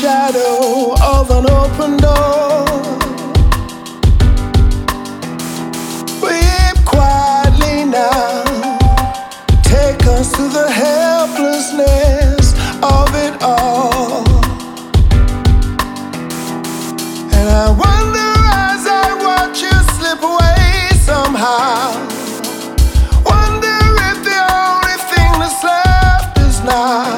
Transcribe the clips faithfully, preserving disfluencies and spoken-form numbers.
shadow of an open door. Weep quietly now, take us to the helplessness of it all. And I wonder as I watch you slip away somehow, wonder if the only thing that's left is now.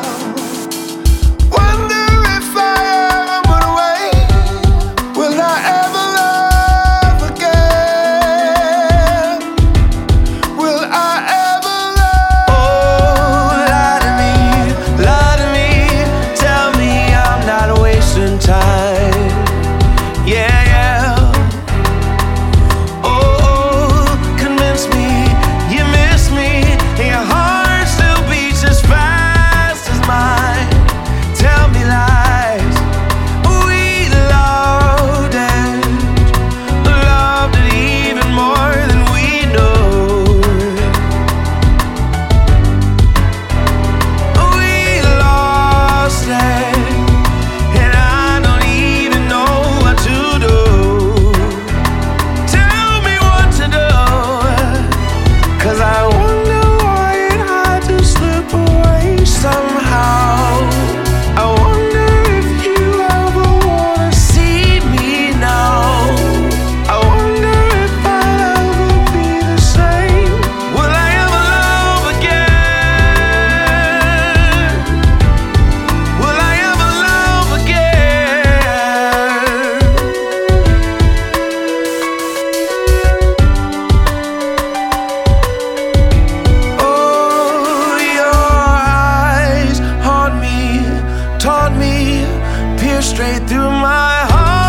Taught me, pierced straight through my heart.